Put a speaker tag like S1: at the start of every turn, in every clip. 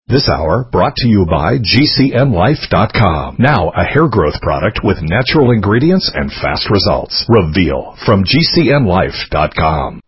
S1: This hour brought to you by GCNlife.com. Now a hair growth product with natural ingredients and fast results. Reveal from GCNlife.com.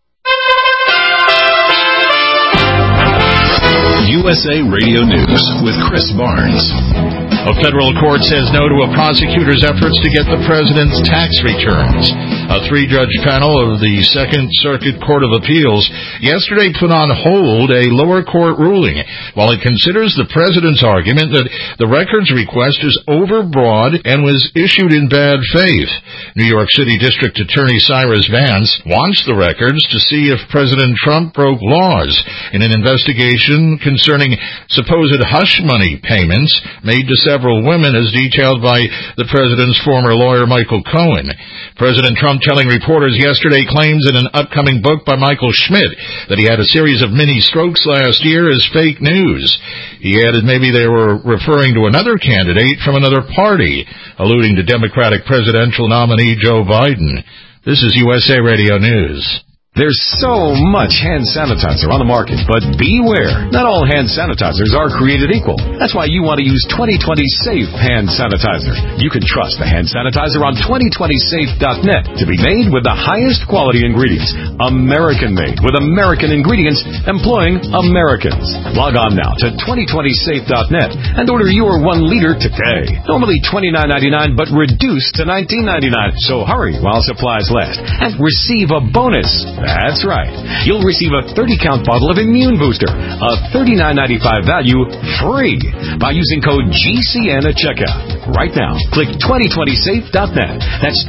S2: USA Radio News with Chris Barnes. A federal court says no to a prosecutor's efforts to get the president's tax returns. A three-judge panel of the Second Circuit Court of Appeals yesterday put on hold a lower court ruling while it considers the president's argument that the records request is overbroad and was issued in bad faith. New York City District Attorney Cyrus Vance wants the records to see if President Trump broke laws in an investigation concerning supposed hush money payments made to several women as detailed by the president's former lawyer Michael Cohen. President Trump telling reporters yesterday claims in an upcoming book by Michael Schmidt that he had a series of mini strokes last year is fake news. He added maybe they were referring to another candidate from another party, alluding to Democratic presidential nominee Joe Biden. This is USA Radio News.
S1: There's so much hand sanitizer on the market, but beware. Not all hand sanitizers are created equal. That's why you want to use 2020 Safe Hand Sanitizer. You can trust the hand sanitizer on 2020safe.net to be made with the highest quality ingredients. American-made with American ingredients employing Americans. Log on now to 2020safe.net and order your 1 liter today. Normally $29.99, but reduced to $19.99. So hurry while supplies last and receive a bonus. That's right. You'll receive a 30-count bottle of Immune Booster, a $39.95 value, free by using code GCN at checkout. Right now, click 2020safe.net. That's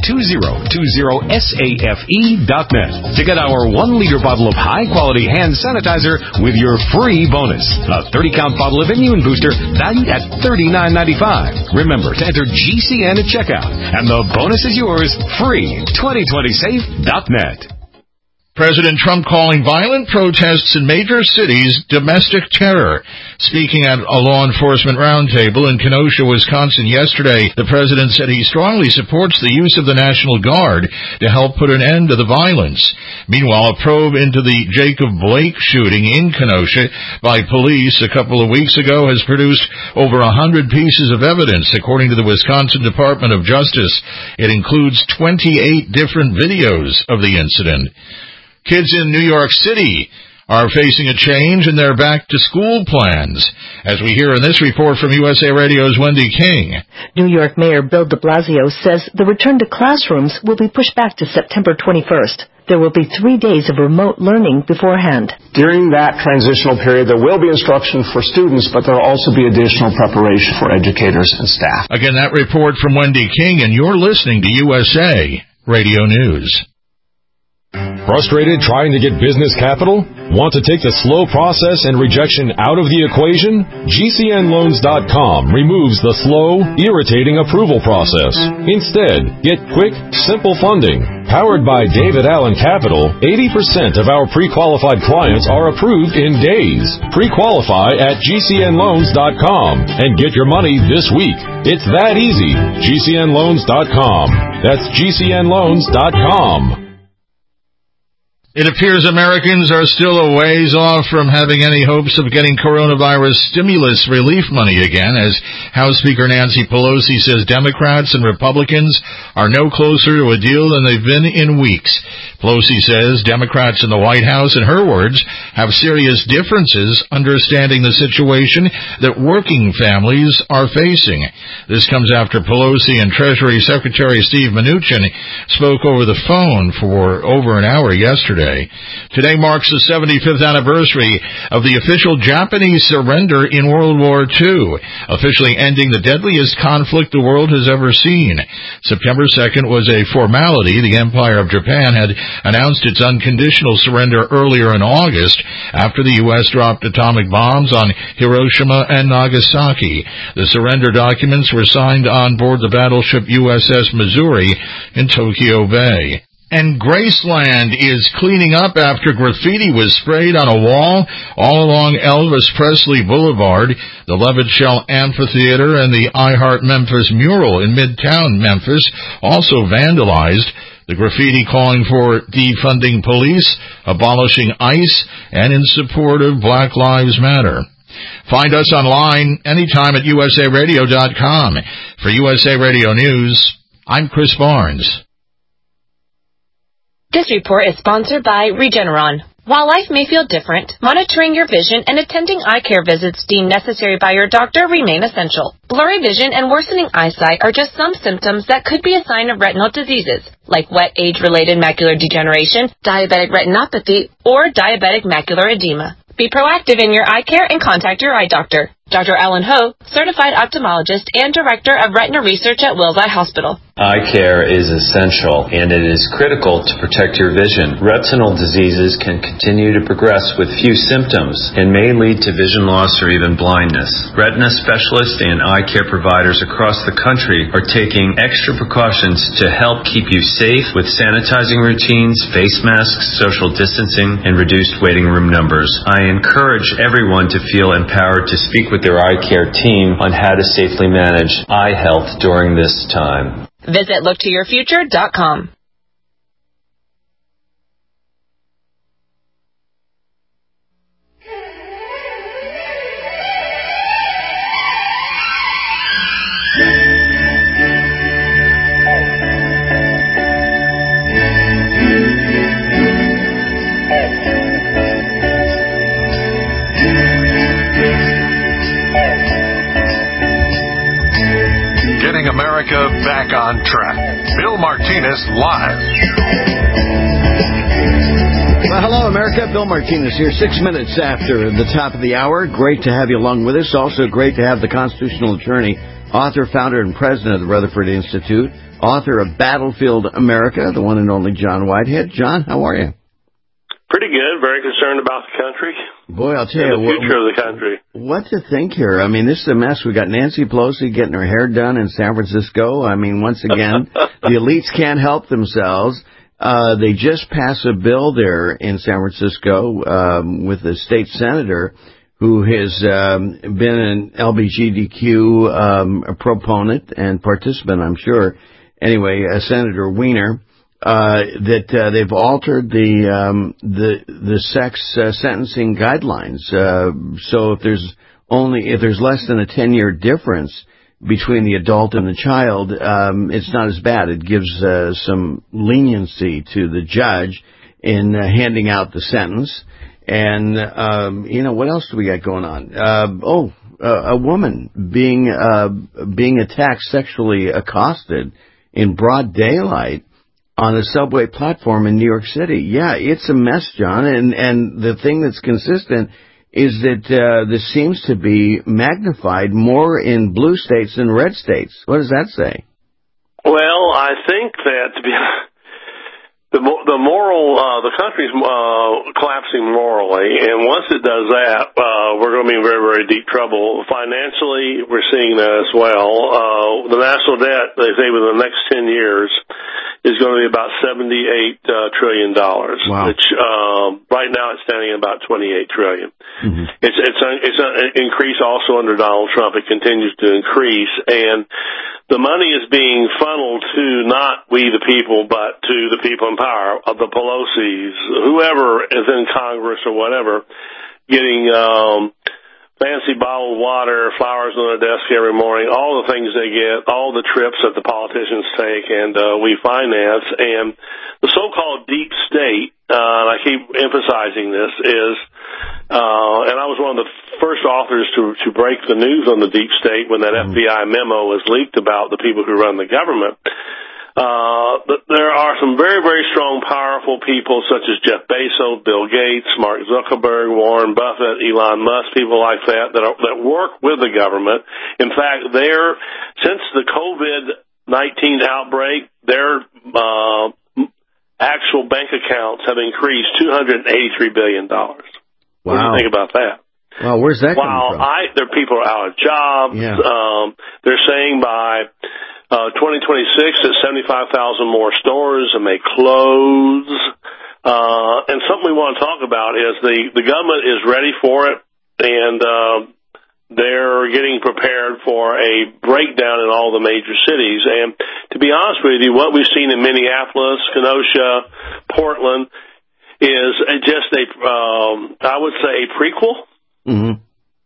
S1: 2020safe.net to get our 1-liter bottle of high-quality hand sanitizer with your free bonus. A 30-count bottle of Immune Booster valued at $39.95. Remember to enter GCN at checkout, and the bonus is yours free. 2020safe.net.
S2: President Trump calling violent protests in major cities domestic terror. Speaking at a law enforcement roundtable in Kenosha, Wisconsin yesterday, the president said he strongly supports the use of the National Guard to help put an end to the violence. Meanwhile, a probe into the Jacob Blake shooting in Kenosha by police a couple of weeks ago has produced over 100 pieces of evidence, according to the Wisconsin Department of Justice. It includes 28 different videos of the incident. Kids in New York City are facing a change in their back-to-school plans, as we hear in this report from USA Radio's Wendy King.
S3: New York Mayor Bill de Blasio says the return to classrooms will be pushed back to September 21st. There will be 3 days of remote learning beforehand.
S4: During that transitional period, there will be instruction for students, but there will also be additional preparation for educators and staff.
S2: Again, that report from Wendy King, and you're listening to USA Radio News.
S5: Frustrated trying to get business capital? Want to take the slow process and rejection out of the equation? GCNloans.com removes the slow, irritating approval process. Instead, get quick, simple funding. Powered by David Allen Capital, 80% of our pre-qualified clients are approved in days. Pre-qualify at GCNloans.com and get your money this week. It's that easy. GCNloans.com. That's GCNloans.com.
S2: It appears Americans are still a ways off from having any hopes of getting coronavirus stimulus relief money again, as House Speaker Nancy Pelosi says Democrats and Republicans are no closer to a deal than they've been in weeks. Pelosi says Democrats in the White House, in her words, have serious differences understanding the situation that working families are facing. This comes after Pelosi and Treasury Secretary Steve Mnuchin spoke over the phone for over an hour yesterday. Today marks the 75th anniversary of the official Japanese surrender in World War II, officially ending the deadliest conflict the world has ever seen. September 2nd was a formality. The Empire of Japan had announced its unconditional surrender earlier in August after the U.S. dropped atomic bombs on Hiroshima and Nagasaki. The surrender documents were signed on board the battleship USS Missouri in Tokyo Bay. And Graceland is cleaning up after graffiti was sprayed on a wall all along Elvis Presley Boulevard. The Levitt Shell Amphitheater and the I Heart Memphis mural in Midtown Memphis also vandalized. The graffiti calling for defunding police, abolishing ICE, and in support of Black Lives Matter. Find us online anytime at usaradio.com. For USA Radio News, I'm Chris Barnes.
S6: This report is sponsored by Regeneron. While life may feel different, monitoring your vision and attending eye care visits deemed necessary by your doctor remain essential. Blurry vision and worsening eyesight are just some symptoms that could be a sign of retinal diseases, like wet age-related macular degeneration, diabetic retinopathy, or diabetic macular edema. Be proactive in your eye care and contact your eye doctor. Dr. Alan Ho, certified ophthalmologist and director of retina research at Wills Eye Hospital.
S7: Eye care is essential, and it is critical to protect your vision. Retinal diseases can continue to progress with few symptoms and may lead to vision loss or even blindness. Retina specialists and eye care providers across the country are taking extra precautions to help keep you safe with sanitizing routines, face masks, social distancing, and reduced waiting room numbers. I encourage everyone to feel empowered to speak with their eye care team on how to safely manage eye health during this time.
S6: Visit looktoyourfuture.com.
S8: America back on track. Bill Martinez live.
S9: Well, hello, America. Bill Martinez here, 6 minutes after the top of the hour. Great to have you along with us. Also great to have the constitutional attorney, author, founder, and president of the Rutherford Institute, author of Battlefield America, the one and only John Whitehead. John, how are you?
S10: Pretty good. Very concerned about the country.
S9: Boy, I'll tell you,
S10: the future of the country.
S9: What to think here? I mean, this is a mess. We got Nancy Pelosi getting her hair done in San Francisco. I mean, once again, the elites can't help themselves. They just passed a bill there in San Francisco with a state senator who has been an LGBTQ proponent and participant, I'm sure. Anyway, Senator Weiner. That they've altered the sex sentencing guidelines. So if there's less than a 10-year difference between the adult and the child, it's not as bad. It gives some leniency to the judge in handing out the sentence. And what else do we got going on? A woman being attacked, sexually accosted in broad daylight on a subway platform in New York City. Yeah, it's a mess, John. And the thing that's consistent is that this seems to be magnified more in blue states than red states. What does that say?
S10: Well, I think that the country's collapsing morally, and once it does that, we're going to be in very, very deep trouble. Financially, we're seeing that as well. The national debt, they say, within the next 10 years is going to be about $78 trillion, wow. Which right now it's standing at about $28 trillion. Mm-hmm. It's an increase also under Donald Trump. It continues to increase, and the money is being funneled to not we the people, but to the people in power, the Pelosi's, whoever is in Congress or whatever, getting fancy bottled water, flowers on their desk every morning, all the things they get, all the trips that the politicians take, and we finance. And the so-called deep state, and I keep emphasizing this, is, and I was one of the first authors to break the news on the deep state when that FBI memo was leaked about the people who run the government. There are some very, very strong, powerful people such as Jeff Bezos, Bill Gates, Mark Zuckerberg, Warren Buffett, Elon Musk, people like that work with the government. In fact, since the COVID-19 outbreak, their actual bank accounts have increased $283 billion. Wow. What do you think about that?
S9: Well, where's that coming from?
S10: Their people are out of jobs. Yeah. They're saying by 2026 that 75,000 more stores may close. And something we want to talk about is the government is ready for it, and they're getting prepared for a breakdown in all the major cities. And to be honest with you, what we've seen in Minneapolis, Kenosha, Portland is just I would say a prequel. Mm-hmm.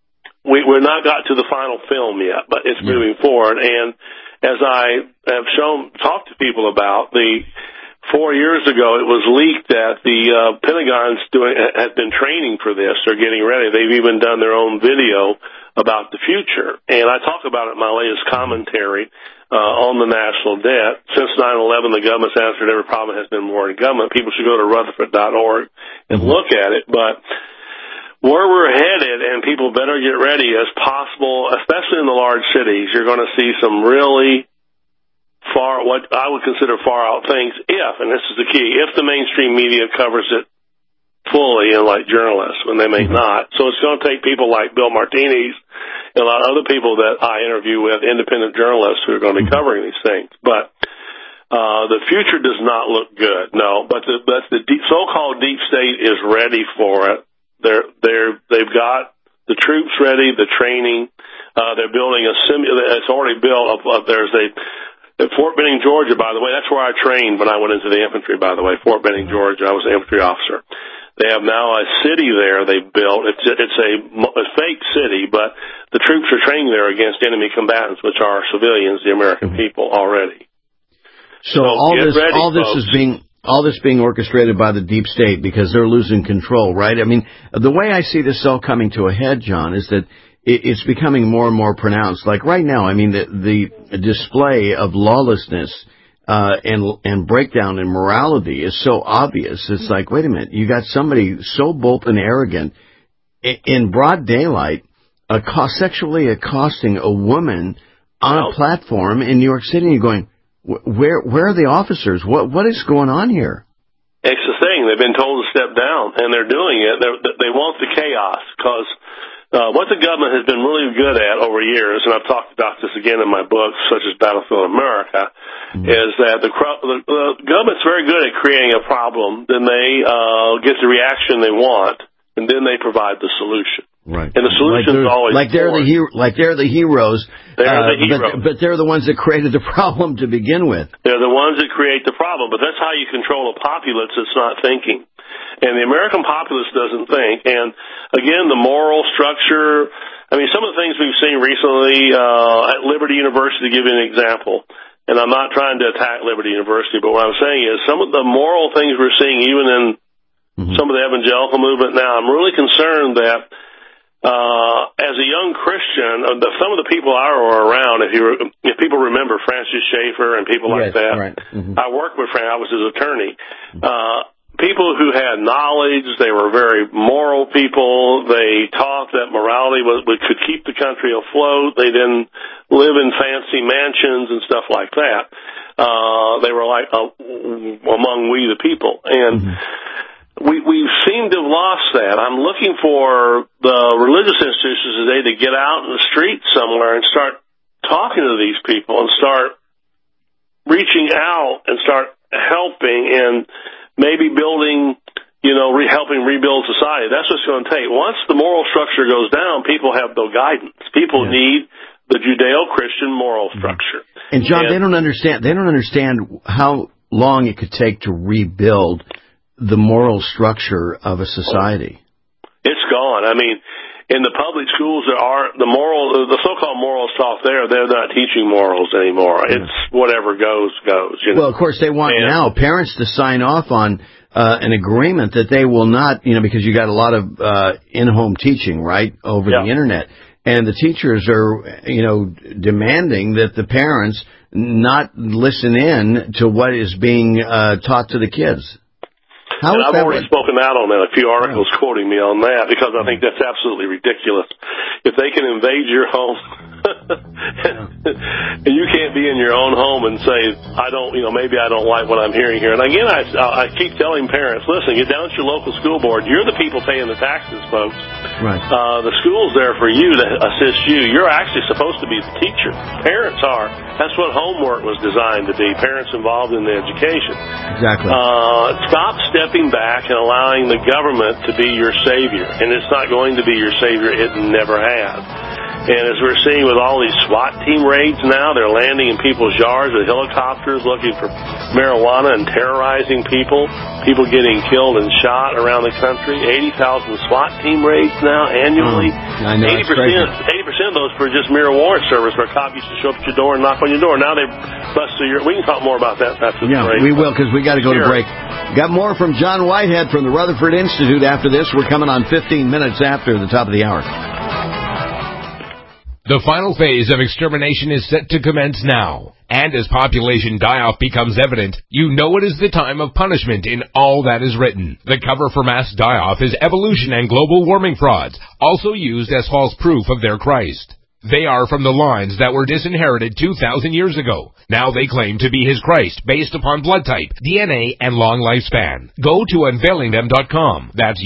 S10: we're not got to the final film yet, but it's moving forward. And as I have talked to people about, 4 years ago, it was leaked that the Pentagon's had been training for this. They're getting ready. They've even done their own video about the future. And I talk about it in my latest commentary on the national debt. Since 9/11, the government's answered every problem has been more in government. People should go to Rutherford.org and look at it. But where we're headed, and people better get ready as possible, especially in the large cities, you're going to see some really what I would consider far out things if, and this is the key, if the mainstream media covers it fully, and like journalists, when they may not. So it's going to take people like Bill Martinez and a lot of other people that I interview with, independent journalists who are going to be covering these things. But the future does not look good, no. But the so-called deep state is ready for it. They've got the troops ready, the training. They're building it's already built. At Fort Benning, Georgia, by the way, that's where I trained when I went into the infantry, by the way, Fort Benning, Georgia. I was an infantry officer. They have now a city there they've built. It's a fake city, but the troops are training there against enemy combatants, which are civilians, the American people already.
S9: So all this being orchestrated by the deep state because they're losing control, right? I mean, the way I see this all coming to a head, John, is that it's becoming more and more pronounced. Like right now, I mean, the display of lawlessness and breakdown in morality is so obvious. It's like, wait a minute, you got somebody so bold and arrogant in broad daylight, sexually accosting a woman on a platform in New York City, and you're going, where are the officers? What is going on here?
S10: It's the thing. They've been told to step down, and they're doing it. They want the chaos because what the government has been really good at over years, and I've talked about this again in my books, such as Battlefield America, is that the government's very good at creating a problem. Then they get the reaction they want, and then they provide the solution.
S9: Right.
S10: And the solution is always
S9: they're the heroes.
S10: They're the heroes.
S9: But they're the ones that created the problem to begin with.
S10: They're the ones that create the problem. But that's how you control a populace that's not thinking. And the American populace doesn't think. And, again, the moral structure, I mean, some of the things we've seen recently at Liberty University, to give you an example, and I'm not trying to attack Liberty University, but what I'm saying is some of the moral things we're seeing even in some of the evangelical movement now, I'm really concerned that as a young Christian, some of the people I were around, if people remember Francis Schaeffer and people like that, right. I worked with Francis, I was his attorney. People who had knowledge, they were very moral people. They taught that morality could keep the country afloat. They didn't live in fancy mansions and stuff like that. They were like among we the people. And we seem to have lost that. I'm looking for the religious institutions today to get out in the street somewhere and start talking to these people and start reaching out and start helping and maybe building, helping rebuild society. That's what it's going to take. Once the moral structure goes down, people have no guidance. People need the Judeo-Christian moral structure.
S9: And John, they don't understand how long it could take to rebuild the moral structure of a society.
S10: It's gone. I mean, in the public schools, the so-called morals taught there, they're not teaching morals anymore. It's whatever goes.
S9: Well, of course, they want now parents to sign off on an agreement that they will not, because you got a lot of in-home teaching, right, over the Internet. And the teachers are, demanding that the parents not listen in to what is being taught to the kids.
S10: I've already spoken out on that, a few articles quoting me on that, because I think that's absolutely ridiculous. If they can invade your home, and you can't be in your own home and say, maybe I don't like what I'm hearing here. And again, I keep telling parents, listen, get down to your local school board. You're the people paying the taxes, folks.
S9: Right.
S10: The school's there for you to assist you. You're actually supposed to be the teacher. Parents are. That's what homework was designed to be, parents involved in the education.
S9: Exactly.
S10: Stop stepping back and allowing the government to be your savior. And it's not going to be your savior. It never has. And as we're seeing with all these SWAT team raids now, they're landing in people's yards with helicopters looking for marijuana and terrorizing people. People getting killed and shot around the country. 80,000 SWAT team raids now annually.
S9: I know,
S10: 80% of those for just mere warrant service, where a cop used to show up at your door and knock on your door. Now they bust through your... We can talk more about that after the break.
S9: Yeah, we will, because we got to go to break. Got more from John Whitehead from the Rutherford Institute after this. We're coming on 15 minutes after the top of the hour.
S11: The final phase of extermination is set to commence now. And as population die-off becomes evident, you know it is the time of punishment in all that is written. The cover for mass die-off is evolution and global warming frauds, also used as false proof of their Christ. They are from the lines that were disinherited 2,000 years ago. Now they claim to be his Christ based upon blood type, DNA, and long lifespan. Go to unveilingthem.com. That's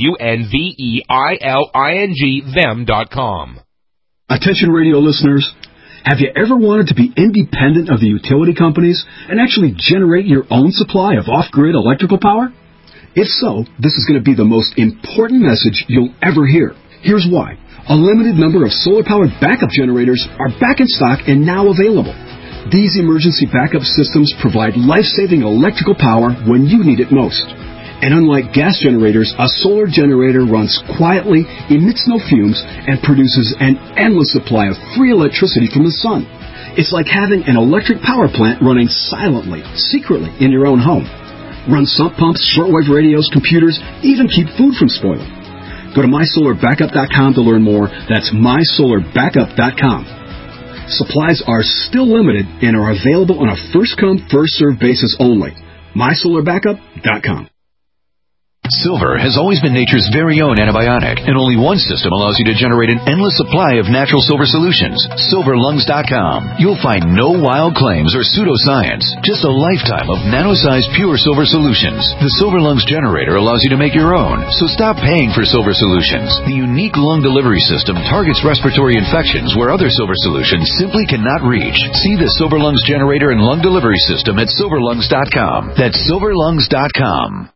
S11: UNVEILING them.com.
S12: Attention radio listeners, have you ever wanted to be independent of the utility companies and actually generate your own supply of off-grid electrical power? If so, this is going to be the most important message you'll ever hear. Here's why. A limited number of solar-powered backup generators are back in stock and now available. These emergency backup systems provide life-saving electrical power when you need it most. And unlike gas generators, a solar generator runs quietly, emits no fumes, and produces an endless supply of free electricity from the sun. It's like having an electric power plant running silently, secretly in your own home. Run sump pumps, shortwave radios, computers, even keep food from spoiling. Go to mysolarbackup.com to learn more. That's mysolarbackup.com. Supplies are still limited and are available on a first-come, first-served basis only. mysolarbackup.com.
S13: Silver has always been nature's very own antibiotic, and only one system allows you to generate an endless supply of natural silver solutions. SilverLungs.com. You'll find no wild claims or pseudoscience, just a lifetime of nano-sized pure silver solutions. The Silver Lungs generator allows you to make your own, so stop paying for silver solutions. The unique lung delivery system targets respiratory infections where other silver solutions simply cannot reach. See the Silver Lungs generator and lung delivery system at SilverLungs.com. That's SilverLungs.com.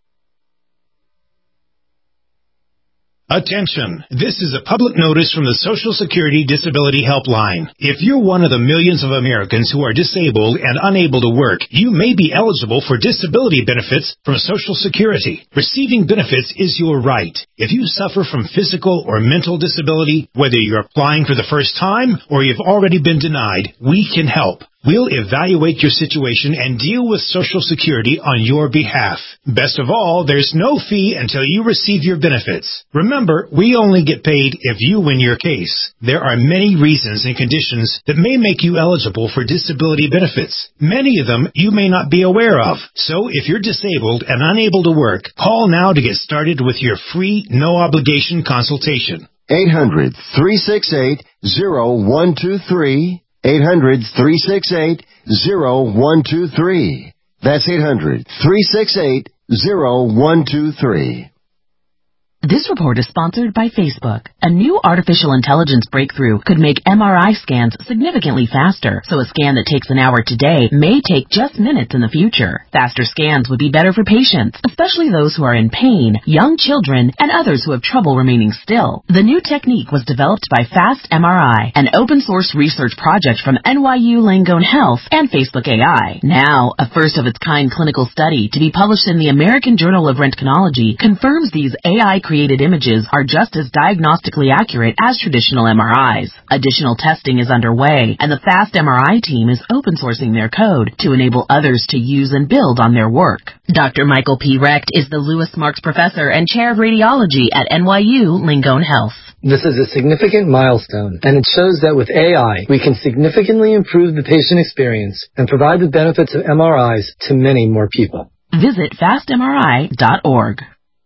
S14: Attention! This is a public notice from the Social Security Disability Helpline. If you're one of the millions of Americans who are disabled and unable to work, you may be eligible for disability benefits from Social Security. Receiving benefits is your right. If you suffer from physical or mental disability, whether you're applying for the first time or you've already been denied, we can help. We'll evaluate your situation and deal with Social Security on your behalf. Best of all, there's no fee until you receive your benefits. Remember, we only get paid if you win your case. There are many reasons and conditions that may make you eligible for disability benefits. Many of them you may not be aware of. So if you're disabled and unable to work, call now to get started with your free, no-obligation consultation.
S15: 800-368-0123. 800-368-0123. That's 800-368-0123.
S16: This report is sponsored by Facebook. A new artificial intelligence breakthrough could make MRI scans significantly faster, so a scan that takes an hour today may take just minutes in the future. Faster scans would be better for patients, especially those who are in pain, young children, and others who have trouble remaining still. The new technique was developed by Fast MRI, an open-source research project from NYU Langone Health and Facebook AI. Now, a first-of-its-kind clinical study to be published in the American Journal of Röntgenology confirms these AI-created images are just as diagnostically accurate as traditional MRIs. Additional testing is underway, and the Fast MRI team is open-sourcing their code to enable others to use and build on their work. Dr. Michael P. Recht is the Lewis Marks Professor and Chair of Radiology at NYU Langone Health.
S17: This is a significant milestone, and it shows that with AI, we can significantly improve the patient experience and provide the benefits of MRIs to many more people.
S16: Visit fastmri.org.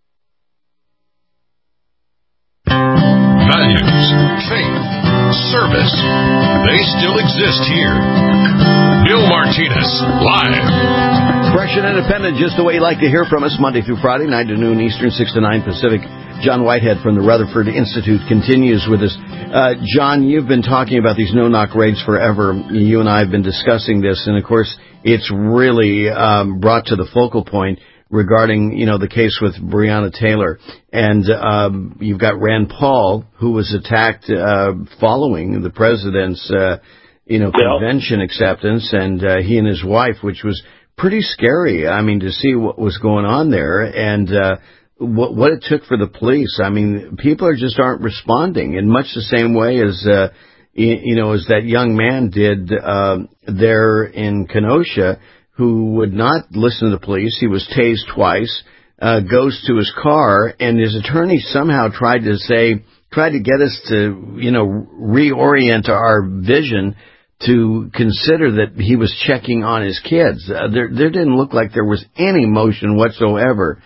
S1: Values, faith, service, they still exist here. Bill Martinez, live.
S9: Fresh and independent, just the way you like to hear from us, Monday through Friday, 9 to noon Eastern, 6 to 9 Pacific. John Whitehead from the Rutherford Institute continues with us. John, you've been talking about these no-knock raids forever. You and I have been discussing this, and of course, it's really brought to the focal point regarding, the case with Breonna Taylor. And you've got Rand Paul, who was attacked following the president's, convention acceptance, and he and his wife, which was pretty scary. I mean, to see what was going on there and what it took for the police. I mean, people just aren't responding in much the same way as, as that young man did there in Kenosha, who would not listen to the police. He was tased twice, goes to his car, and his attorney somehow tried to get us to, reorient our vision to consider that he was checking on his kids. There didn't look like there was any motion whatsoever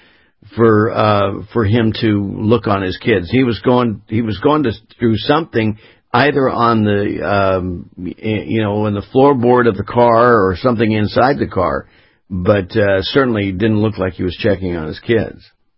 S9: for him to look on his kids. He was going to do something either on the in the floorboard of the car or something inside the car, but certainly didn't look like he was checking on his kids.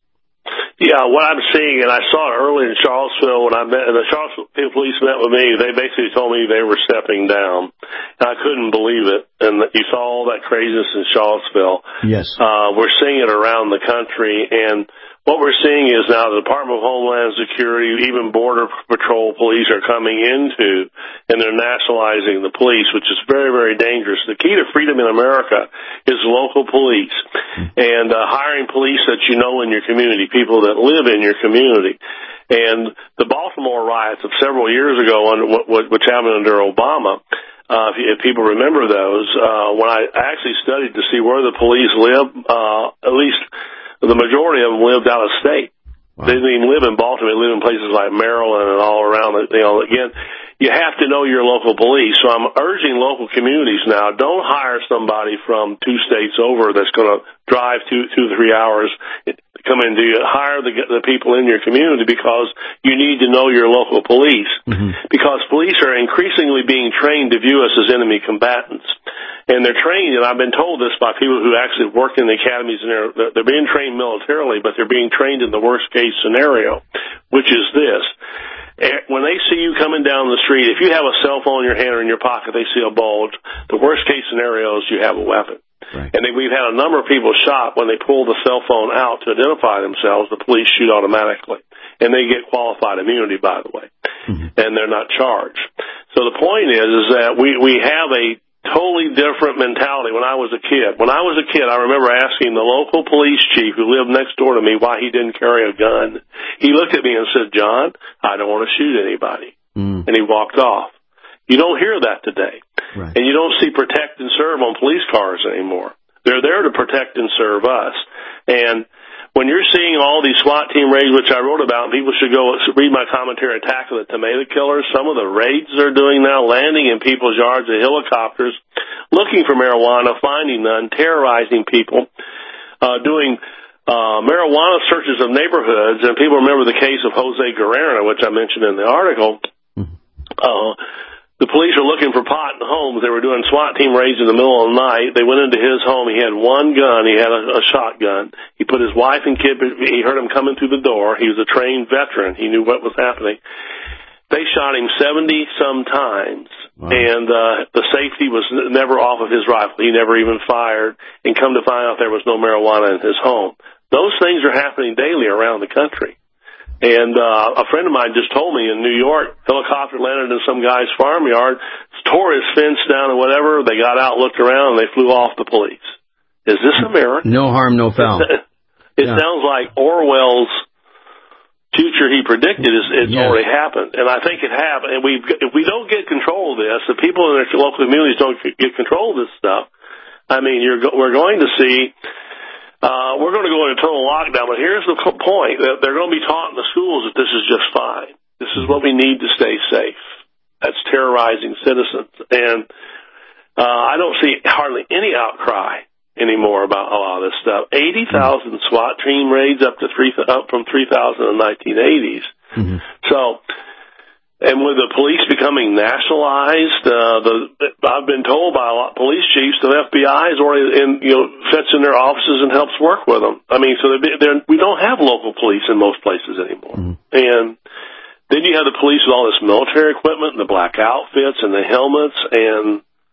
S10: Yeah, what I'm seeing, and I saw it early in Charlottesville when the Charlottesville police met with me, they basically told me they were stepping down. And I couldn't believe it. And you saw all that craziness in Charlottesville.
S9: Yes.
S10: We're seeing it around the country, and what we're seeing is now the Department of Homeland Security, even Border Patrol police are coming into, and they're nationalizing the police, which is very, very dangerous. The key to freedom in America is local police and hiring police that you know in your community, people that live in your community. And the Baltimore riots of several years ago, which happened under Obama, if people remember those, when I actually studied to see where the police live, at least the majority of them lived out of state. Wow. They didn't even live in Baltimore. They lived in places like Maryland and all around it. Again, you have to know your local police. So I'm urging local communities now, don't hire somebody from 2 states over that's going to drive 2 to 3 hours to come in. Hire the people in your community, because you need to know your local police. Mm-hmm. Because police are increasingly being trained to view us as enemy combatants. And they're trained, and I've been told this by people who actually work in the academies, and they're being trained militarily, but they're being trained in the worst-case scenario, which is this. When they see you coming down the street, if you have a cell phone in your hand or in your pocket, they see a bulge. The worst-case scenario is you have a weapon. Right. And we've had a number of people shot when they pull the cell phone out to identify themselves. The police shoot automatically. And they get qualified immunity, by the way. Mm-hmm. And they're not charged. So the point is that we have a totally different mentality. When I was a kid, I remember asking the local police chief who lived next door to me why he didn't carry a gun. He looked at me and said, "John, I don't want to shoot anybody." And he walked off. You don't hear that today. Right. And you don't see protect and serve on police cars anymore. They're there to protect and serve us. And when you're seeing all these SWAT team raids, which I wrote about, people should go read my commentary, Attack of the Tomato Killers. Some of the raids they're doing now, landing in people's yards with helicopters, looking for marijuana, finding none, terrorizing people, doing marijuana searches of neighborhoods. And people remember the case of Jose Guerrero, which I mentioned in the article. The police are looking for pot in homes. They were doing SWAT team raids in the middle of the night. They went into his home. He had one gun. He had a shotgun. He put his wife and kid. He heard him coming through the door. He was a trained veteran. He knew what was happening. They shot him 70-some times, and the safety was never off of his rifle. He never even fired. And come to find out, there was no marijuana in his home. Those things are happening daily around the country. And a friend of mine just told me in New York, helicopter landed in some guy's farmyard, tore his fence down and whatever. They got out, looked around, and they flew off the police. Is this America?
S9: No harm, no foul.
S10: It sounds like Orwell's future he predicted. It's already happened. And I think it happened. And if we don't get control of this, the people in their local communities don't get control of this stuff, I mean, we're going to see... we're going to go into total lockdown, but here's the point. They're going to be taught in the schools that this is just fine. This is what we need to stay safe. That's terrorizing citizens. And I don't see hardly any outcry anymore about a lot of this stuff. 80,000 SWAT team raids up from 3,000 in the 1980s. Mm-hmm. So... And with the police becoming nationalized, I've been told by a lot of police chiefs the FBI is already sits in their offices and helps work with them. I mean, so we don't have local police in most places anymore. Mm-hmm. And then you have the police with all this military equipment and the black outfits and the helmets, and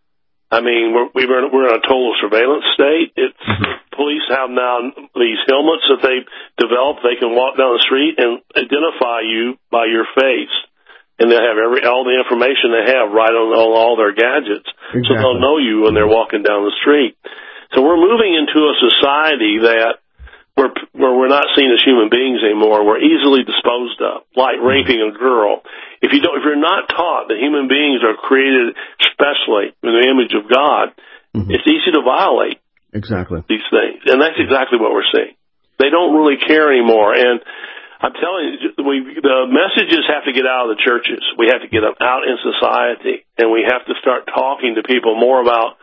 S10: I mean, we're in a total surveillance state. Police have now these helmets that they've developed. They can walk down the street and identify you by your face, and they'll have all the information they have right on all their gadgets. Exactly. So they'll know you when they're walking down the street. So we're moving into a society that where we're not seen as human beings anymore. We're easily disposed of, like raping a girl. If you're not taught that human beings are created especially in the image of God, it's easy to violate these things. And that's exactly what we're seeing. They don't really care anymore. And I'm telling you, the messages have to get out of the churches. We have to get them out in society, and we have to start talking to people more about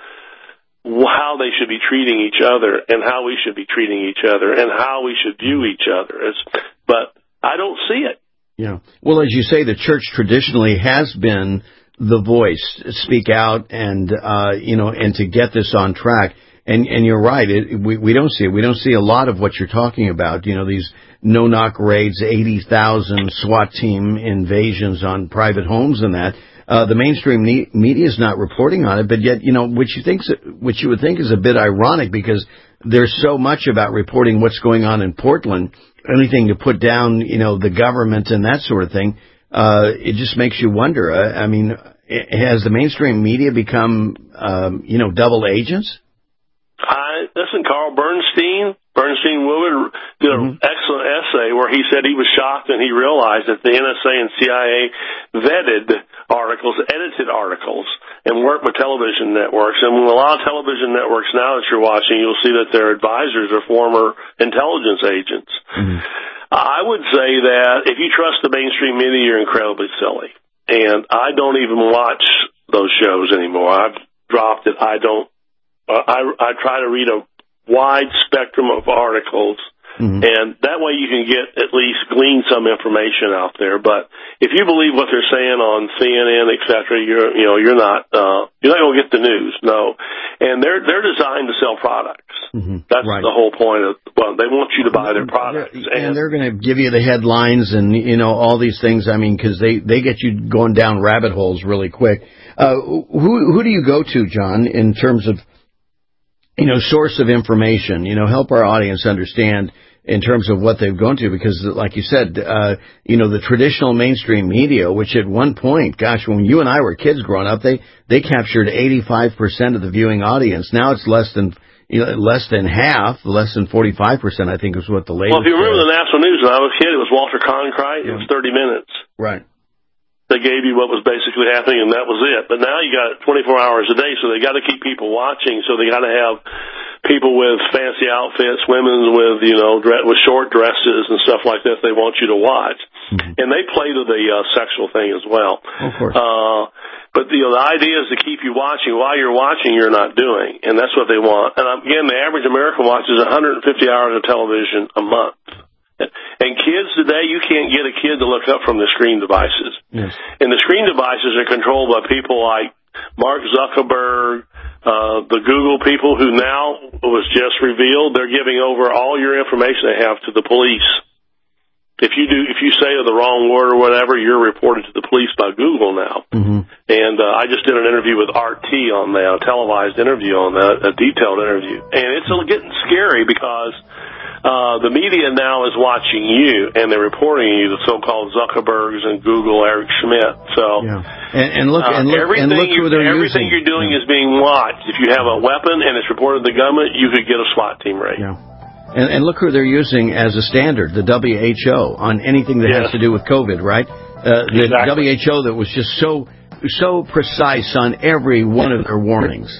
S10: how they should be treating each other and how we should be treating each other and how we should view each other. But I don't see it.
S9: Yeah. Well, as you say, the church traditionally has been the voice, speak out and, and to get this on track. And you're right. We don't see it. We don't see a lot of what you're talking about. These no-knock raids, 80,000 SWAT team invasions on private homes and that. The mainstream media is not reporting on it, but yet, which you would think is a bit ironic because there's so much about reporting what's going on in Portland, anything to put down, the government and that sort of thing. It just makes you wonder. I mean, has the mainstream media become, double agents?
S10: Listen, Carl Bernstein Woodward did an excellent essay where he said he was shocked and he realized that the NSA and CIA vetted articles, edited articles, and worked with television networks. And a lot of television networks now that you're watching, you'll see that their advisors are former intelligence agents. I would say that if you trust the mainstream media, you're incredibly silly. And I don't even watch those shows anymore. I've dropped it. I try to read a wide spectrum of articles, and that way you can at least glean some information out there. But if you believe what they're saying on CNN, et cetera, you're not going to get the news. No, and they're designed to sell products. That's the whole point of. Well, they want you to buy their products,
S9: and they're going to give you the headlines and all these things. I mean, because they get you going down rabbit holes really quick. Who do you go to, John, in terms of source of information, help our audience understand in terms of what they've gone to, because like you said, the traditional mainstream media, which at one point, gosh, when you and I were kids growing up, they captured 85% of the viewing audience. Now it's less than half, less than 45%, I think is what the latest.
S10: Well, if you remember the national news when I was a kid, it was Walter Cronkite. It was 30 minutes.
S9: Right.
S10: They gave you what was basically happening, and that was it. But now you got 24 hours a day, so they got to keep people watching. So they got to have people with fancy outfits, women with with short dresses and stuff like that. They want you to watch, and they play to the sexual thing as well.
S9: Of course.
S10: But the idea is to keep you watching. While you're watching, you're not doing, and that's what they want. And again, the average American watches 150 hours of television a month. And kids today, you can't get a kid to look up from the screen devices.
S9: Yes.
S10: And the screen devices are controlled by people like Mark Zuckerberg, the Google people who now was just revealed they're giving over all your information they have to the police. If you say the wrong word or whatever, you're reported to the police by Google now. And I just did an interview with RT on that, a televised interview on that, a detailed interview. And it's getting scary because the media now is watching you, and they're reporting you, the so-called Zuckerbergs and Google, Eric Schmidt. So,
S9: and look who they're
S10: everything
S9: using.
S10: You're doing is being watched. If you have a weapon and it's reported to the government, you could get a SWAT team raid.
S9: And look who they're using as a standard, the WHO, on anything that has to do with COVID, right? The WHO that was just so precise on every one of their warnings.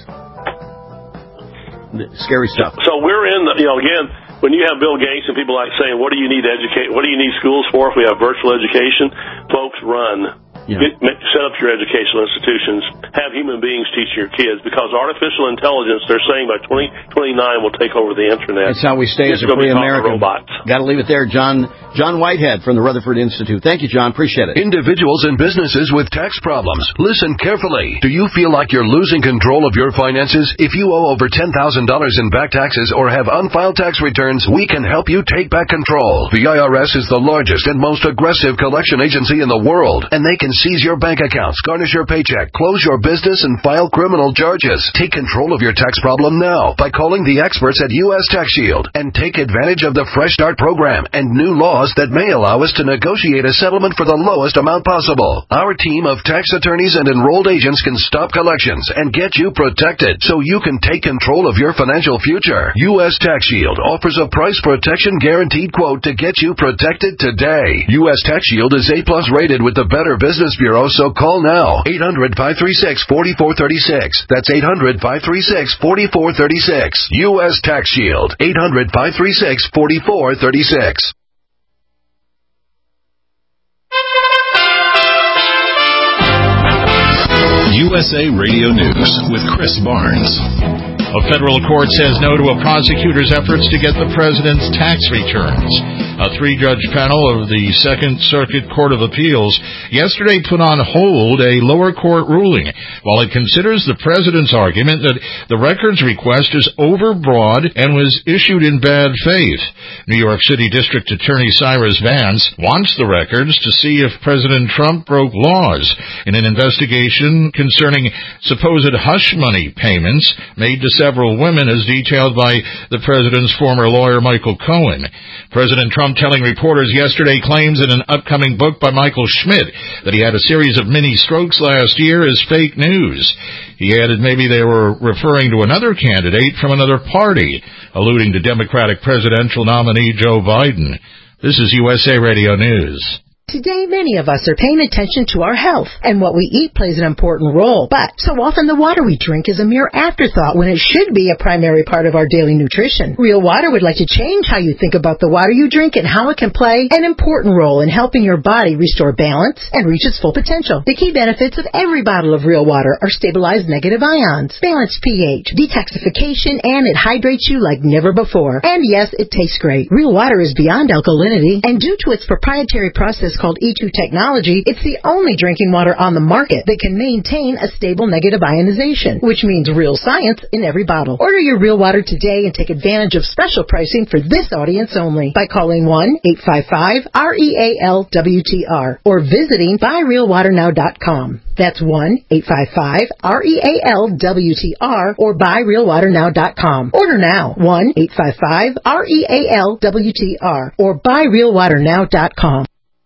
S9: Scary stuff.
S10: So we're in again, when you have Bill Gates and people like saying, what do you need to educate? What do you need schools for if we have virtual education? Folks, run. Set up your educational institutions. Have human beings teach your kids, because artificial intelligence, they're saying by 2029 will take over the internet.
S9: That's how we stay as a free American. Got to leave it there. John Whitehead from the Rutherford Institute. Thank you, John. Appreciate it.
S13: Individuals and businesses with tax problems. Listen carefully. Do you feel like you're losing control of your finances? If you owe over $10,000 in back taxes or have unfiled tax returns, we can help you take back control. The IRS is the largest and most aggressive collection agency in the world, and they can
S18: seize your bank accounts, garnish your paycheck, close your business, and file criminal charges. Take control of your tax problem now by calling the experts at U.S. Tax Shield and take advantage of the Fresh Start program and new laws that may allow us to negotiate a settlement for the lowest amount possible. Our team of tax attorneys and enrolled agents can stop collections and get you protected so you can take control of your financial future. U.S. Tax Shield offers a price protection guaranteed quote to get you protected today. U.S. Tax Shield is A+ rated with the Better Business Bureau, so call now. 800-536-4436. That's 800-536-4436. U.S. Tax Shield. 800-536-4436.
S19: USA Radio News with Chris Barnes.
S2: A federal court says no to a prosecutor's efforts to get the president's tax returns. A 3-judge panel of the Second Circuit Court of Appeals yesterday put on hold a lower court ruling while it considers the president's argument that the records request is overbroad and was issued in bad faith. New York City District Attorney Cyrus Vance wants the records to see if President Trump broke laws in an investigation concerning supposed hush money payments made to several women, as detailed by the president's former lawyer, Michael Cohen. President Trump telling reporters yesterday claims in an upcoming book by Michael Schmidt that he had a series of mini strokes last year is fake news. He added maybe they were referring to another candidate from another party, alluding to Democratic presidential nominee Joe Biden. This is USA Radio News.
S20: Today, many of us are paying attention to our health, and what we eat plays an important role. But so often the water we drink is a mere afterthought when it should be a primary part of our daily nutrition. Real Water would like to change how you think about the water you drink and how it can play an important role in helping your body restore balance and reach its full potential. The key benefits of every bottle of Real Water are stabilized negative ions, balanced pH, detoxification, and it hydrates you like never before. And yes, it tastes great. Real Water is beyond alkalinity, and due to its proprietary process called E2 technology, it's the only drinking water on the market that can maintain a stable negative ionization, which means real science in every bottle. Order your Real Water today and take advantage of special pricing for this audience only by calling 1-855-REALWTR or visiting buyrealwaternow.com. That's 1-855-REALWTR or buyrealwaternow.com. Order now. 1-855-REALWTR or buyrealwaternow.com.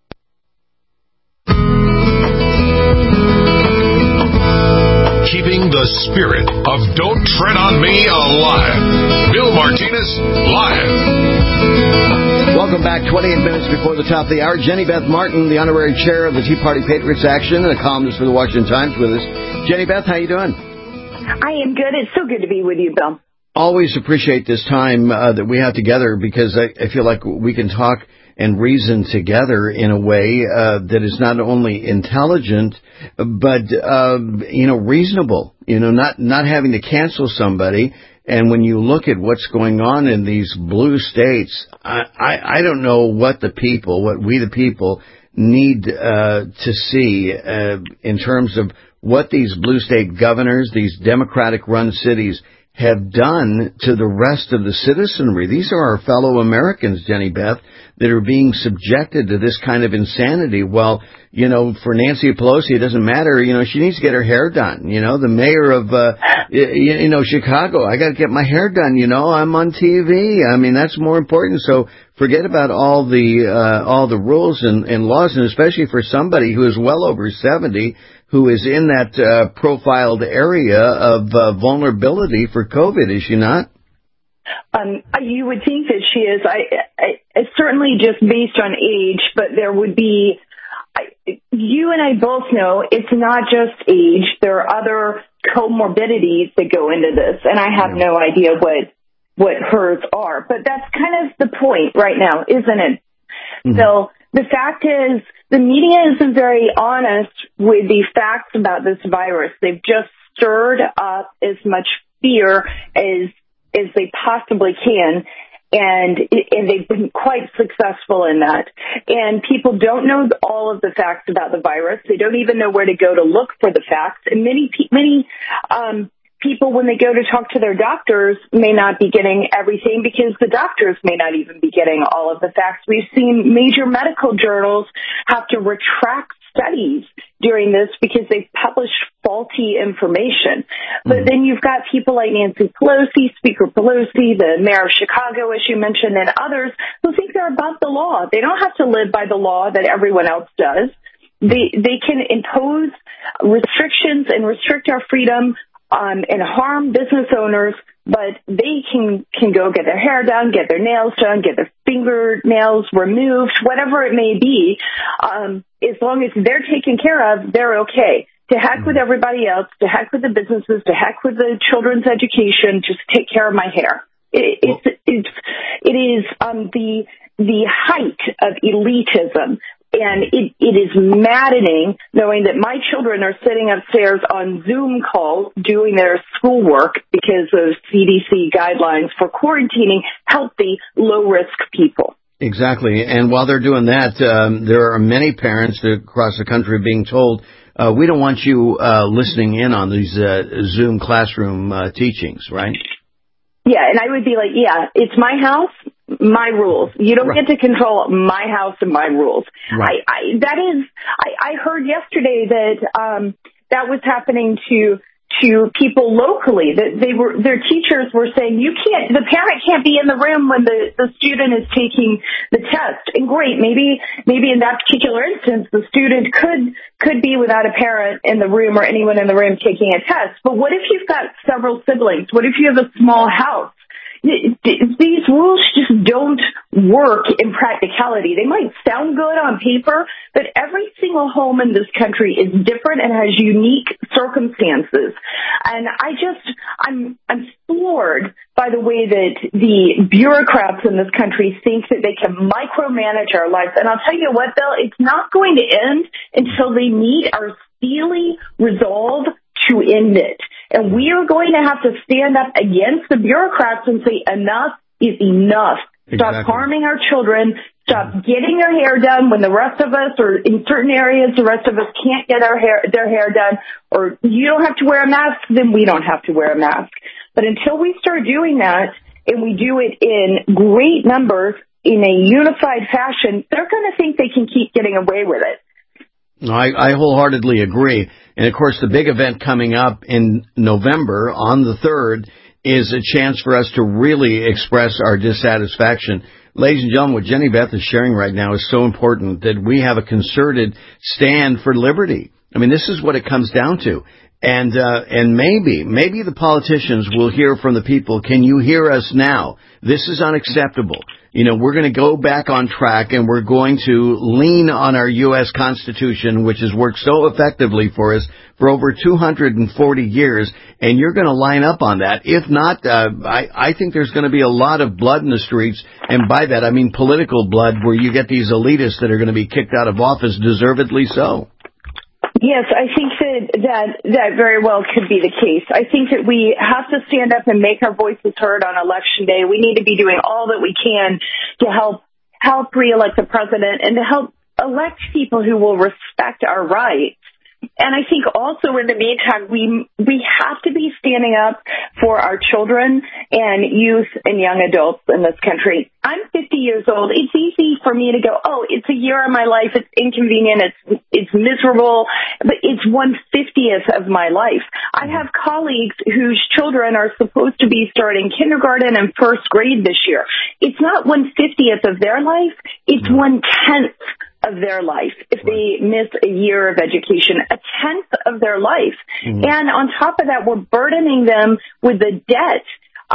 S8: Keeping the spirit of Don't Tread on Me alive. Bill Martinez, live.
S9: Welcome back. 28 minutes before the top of the hour. Jenny Beth Martin, the honorary chair of the Tea Party Patriots Action and a columnist for the Washington Times with us. Jenny Beth, how you doing?
S21: I am good. It's so good to be with you, Bill.
S9: Always appreciate this time that we have together because I feel like we can talk and reason together in a way that is not only intelligent but reasonable. Not having to cancel somebody. And when you look at what's going on in these blue states, I don't know what we the people need to see in terms of what these blue state governors, these Democratic-run cities, have done to the rest of the citizenry. These are our fellow Americans, Jenny Beth, that are being subjected to this kind of insanity. Well, for Nancy Pelosi, it doesn't matter. She needs to get her hair done. The mayor of, Chicago, I got to get my hair done. I'm on TV. I mean, that's more important. So forget about all the rules and laws, and especially for somebody who is well over 70, who is in that profiled area of vulnerability for COVID, is she not?
S21: You would think that she is. It's certainly just based on age, but there would be. You and I both know it's not just age. There are other comorbidities that go into this, and I have no idea what hers are. But that's kind of the point right now, isn't it? Mm-hmm. So the fact is, the media isn't very honest with the facts about this virus. They've just stirred up as much fear as they possibly can, and they've been quite successful in that. And people don't know all of the facts about the virus. They don't even know where to go to look for the facts. And many people, when they go to talk to their doctors, may not be getting everything because the doctors may not even be getting all of the facts. We've seen major medical journals have to retract studies during this because they've published faulty information. But then you've got people like Nancy Pelosi, Speaker Pelosi, the mayor of Chicago, as you mentioned, and others who think they're above the law. They don't have to live by the law that everyone else does. They can impose restrictions and restrict our freedom and harm business owners, but they can go get their hair done, get their nails done, get their fingernails removed, whatever it may be. As long as they're taken care of, they're okay. To heck with everybody else, to heck with the businesses, to heck with the children's education, just take care of my hair. It is the height of elitism. And it is maddening knowing that my children are sitting upstairs on Zoom calls doing their schoolwork because of CDC guidelines for quarantining healthy, low-risk people.
S9: Exactly. And while they're doing that, there are many parents across the country being told, we don't want you listening in on these Zoom classroom teachings, right?
S21: Yeah, and I would be like, yeah, it's my house, my rules. You don't get to control my house and my rules. Right. I heard yesterday that that was happening to people locally, that their teachers were saying the parent can't be in the room when the student is taking the test. And great, maybe in that particular instance the student could be without a parent in the room or anyone in the room taking a test. But what if you've got several siblings? What if you have a small house? These rules just don't work in practicality. They might sound good on paper, but every single home in this country is different and has unique circumstances. And I'm floored by the way that the bureaucrats in this country think that they can micromanage our lives. And I'll tell you what, Bill, it's not going to end until they meet our steely resolve to end it. And we are going to have to stand up against the bureaucrats and say enough is enough. Stop harming our children. Stop getting their hair done when the rest of us, or in certain areas, the rest of us can't get their hair done. Or you don't have to wear a mask, then we don't have to wear a mask. But until we start doing that, and we do it in great numbers, in a unified fashion, they're going to think they can keep getting away with it.
S9: I wholeheartedly agree. And, of course, the big event coming up in November on the 3rd is a chance for us to really express our dissatisfaction. Ladies and gentlemen, what Jenny Beth is sharing right now is so important, that we have a concerted stand for liberty. I mean, this is what it comes down to. And maybe the politicians will hear from the people. Can you hear us now? This is unacceptable. You know, we're going to go back on track, and we're going to lean on our U.S. Constitution, which has worked so effectively for us for over 240 years, and you're going to line up on that. If not, I think there's going to be a lot of blood in the streets, and by that I mean political blood, where you get these elitists that are going to be kicked out of office, deservedly so.
S21: Yes, I think that very well could be the case. I think that we have to stand up and make our voices heard on Election Day. We need to be doing all that we can to help re-elect the president and to help elect people who will respect our rights. And I think also in the meantime, we have to be standing up for our children and youth and young adults in this country. I'm 50 years old. It's easy for me to go, oh, it's a year of my life. It's inconvenient. It's miserable, but it's 1/50th of my life. I have colleagues whose children are supposed to be starting kindergarten and first grade this year. It's not 1/50th of their life. It's 1/10th of their life if they miss a year of education, 1/10th of their life. And on top of that, we're burdening them with the debt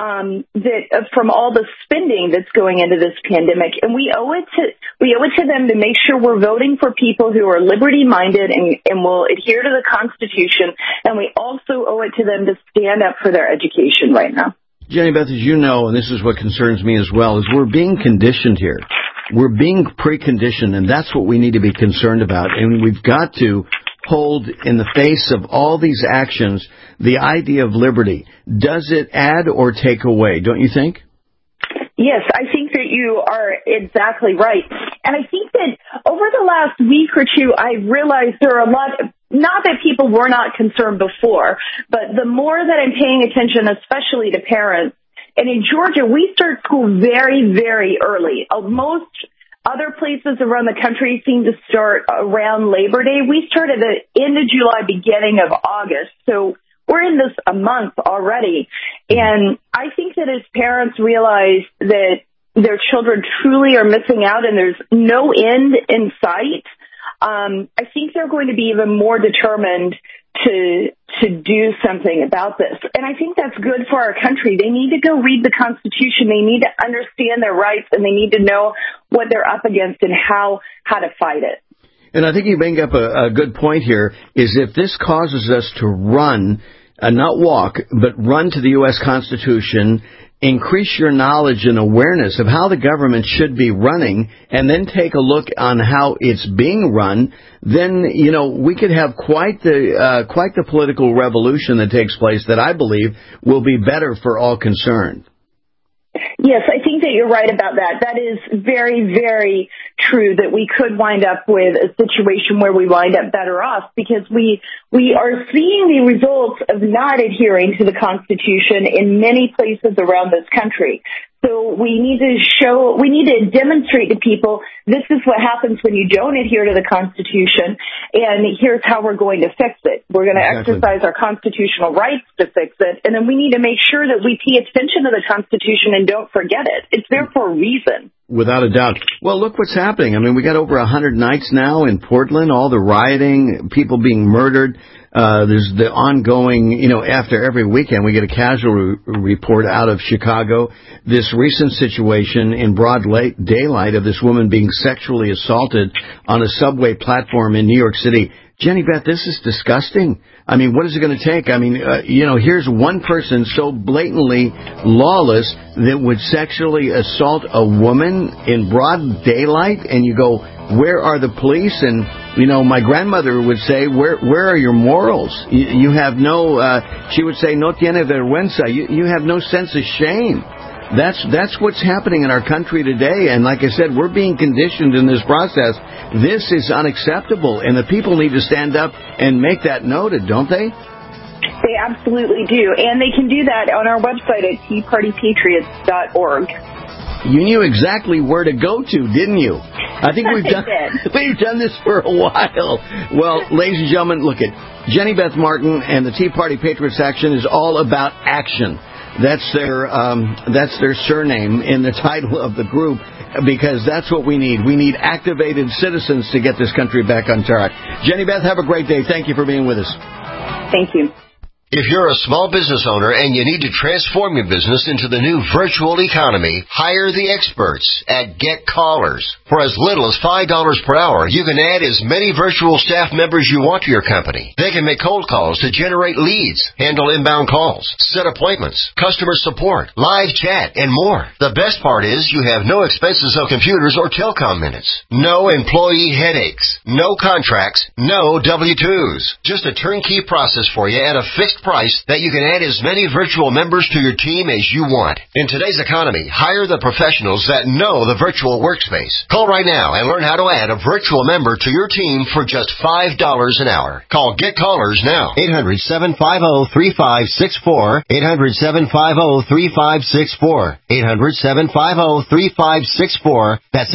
S21: from all the spending that's going into this pandemic. And we owe it to them to make sure we're voting for people who are liberty-minded and will adhere to the Constitution. And we also owe it to them to stand up for their education right now.
S9: Jenny Beth, as you know, and this is what concerns me as well, is we're being conditioned here. We're being preconditioned, and that's what we need to be concerned about. And we've got to hold, in the face of all these actions, the idea of liberty. Does it add or take away, don't you think?
S21: Yes, I think that you are exactly right. And I think that over the last week or two, I realized there are a lot of, not that people were not concerned before, but the more that I'm paying attention, especially to parents, and in Georgia, we start school very, very early. Most Other places around the country seem to start around Labor Day. We start at the end of July, beginning of August. So we're in this a month already. And I think that as parents realize that their children truly are missing out and there's no end in sight, I think they're going to be even more determined to do something about this. And I think that's good for our country. They need to go read the Constitution. They need to understand their rights, and they need to know what they're up against and how to fight it.
S9: And I think you bring up a good point here, is if this causes us to run, not walk, but run to the U.S. Constitution, increase your knowledge and awareness of how the government should be running, and then take a look on how it's being run, then, we could have quite the political revolution that takes place that I believe will be better for all concerned.
S21: Yes, I think that you're right about that. That is very, very true, that we could wind up with a situation where we wind up better off, because we are seeing the results of not adhering to the Constitution in many places around this country. So we need to demonstrate to people this is what happens when you don't adhere to the Constitution, and here's how we're going to fix it. We're going to exercise our constitutional rights to fix it, and then we need to make sure that we pay attention to the Constitution and don't forget it. It's there for a reason. Without a doubt. Well, look what's happening. I mean, we got over 100 nights now in Portland, all the rioting, people being murdered. There's the ongoing, after every weekend we get a casualty report out of Chicago. This recent situation in broad daylight of this woman being sexually assaulted on a subway platform in New York City. Jenny Beth, this is disgusting. I mean, what is it going to take? I mean, here's one person so blatantly lawless that would sexually assault a woman in broad daylight, and you go, where are the police? And, my grandmother would say, where are your morals? You have no, she would say, no tiene vergüenza. You have no sense of shame. That's what's happening in our country today. And like I said, we're being conditioned in this process. This is unacceptable. And the people need to stand up and make that noted, don't they? They absolutely do. And they can do that on our website at teapartypatriots.org. You knew exactly where to go to, didn't you? I think we've done this for a while. Well, ladies and gentlemen, look at Jenny Beth Martin and the Tea Party Patriots Action is all about action. That's their surname in the title of the group, because that's what we need. We need activated citizens to get this country back on track. Jenny Beth, have a great day. Thank you for being with us. Thank you.
S15: If you're a small business owner and you need to transform your business into the new virtual economy, hire the experts at Get Callers. For as little as $5 per hour, you can add as many virtual staff members you want to your company. They can make cold calls to generate leads, handle inbound calls, set appointments, customer support, live chat, and more. The best part is you have no expenses of computers or telecom minutes, no employee headaches, no contracts, no W-2s. Just a turnkey process for you at a fixed price that you can add as many virtual members to your team as you want. In today's economy, hire the professionals that know the virtual workspace. Call right now and learn how to add a virtual member to your team for just $5 an hour. Call Get Callers now. 800-750-3564. 800-750-3564. 800-750-3564. That's